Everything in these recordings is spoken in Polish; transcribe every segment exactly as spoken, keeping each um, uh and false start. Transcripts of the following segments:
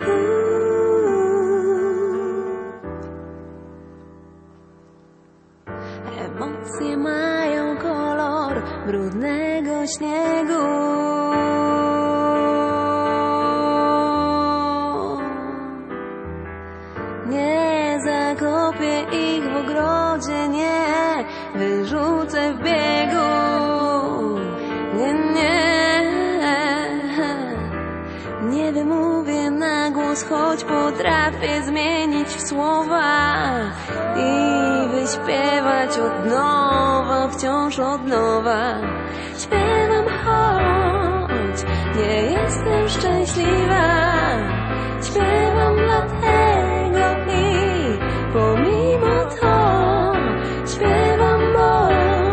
Emocje mają kolor brudnego śniegu. Nie zakopię ich w ogrodzie, nie wyrzucę w biegu. Nie, nie, nie wymówię na głos, choć potrafię zmienić w słowa i wyśpiewać od nowa, wciąż od nowa. Śpiewam, choć nie jestem szczęśliwa. Śpiewam dlatego i pomimo to śpiewam, bo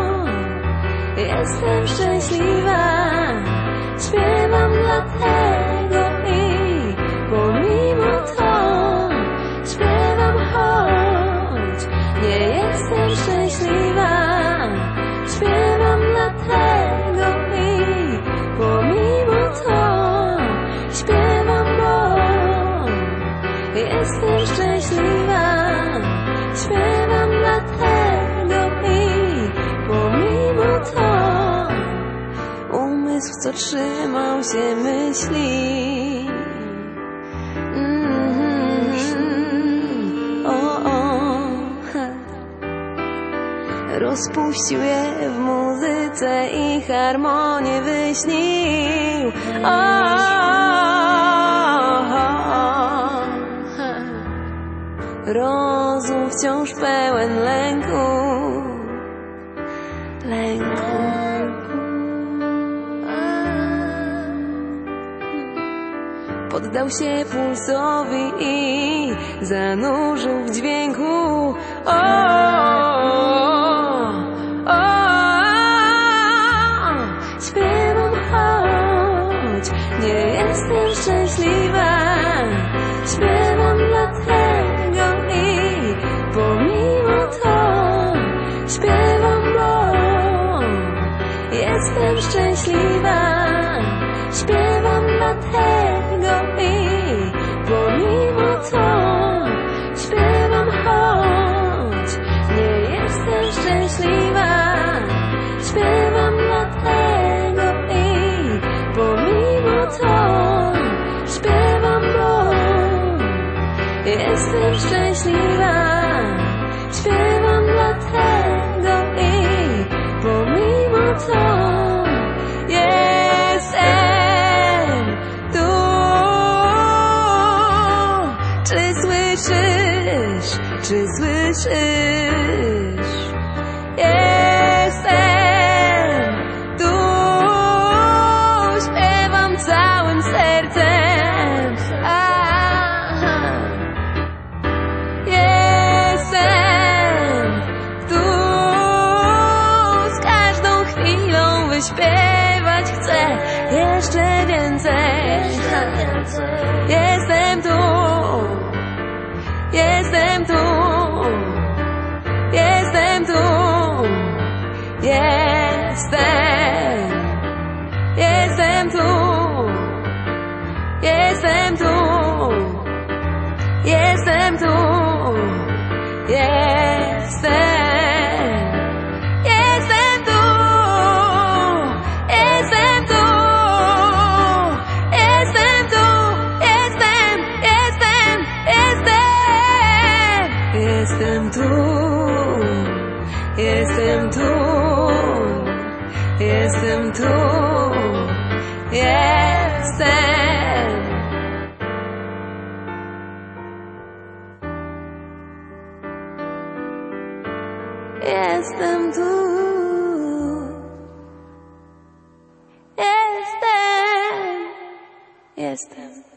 jestem szczęśliwa. Śpiewam dlatego i pomimo to śpiewam, choć nie jestem szczęśliwa. Śpiewam dlatego i pomimo to śpiewam, bo jestem szczęśliwa. Śpiewam dlatego i pomimo to umysł, co trzymał się myśli, mm-hmm. o, o, rozpuścił je w muzyce i harmonię wyśnił. O, o, o, rozum wciąż pełen lęku, lęku. Poddał się pulsowi i zanurzył w dźwięku. O, o, o, śpiewam, choć nie jestem szczęśliwa. Śpiewam dlatego i pomimo to śpiewam, bo jestem szczęśliwa. Śpiewam dlatego i pomimo to śpiewam, choć nie jestem szczęśliwa. Śpiewam dlatego i pomimo to śpiewam, bo jestem szczęśliwa. Śpiewam dlatego i pomimo to czy słyszysz? Jestem tu, śpiewam całym sercem. Aha. Jestem tu, z każdą chwilą wyśpiewać chcę jeszcze więcej. Jestem tu. Jestem tu, jestem tu, jestem, jestem tu, jestem tu, jestem tu, jestem. Jestem tu, jestem tu, jestem tu, jestem. Jestem tu, jestem, jestem.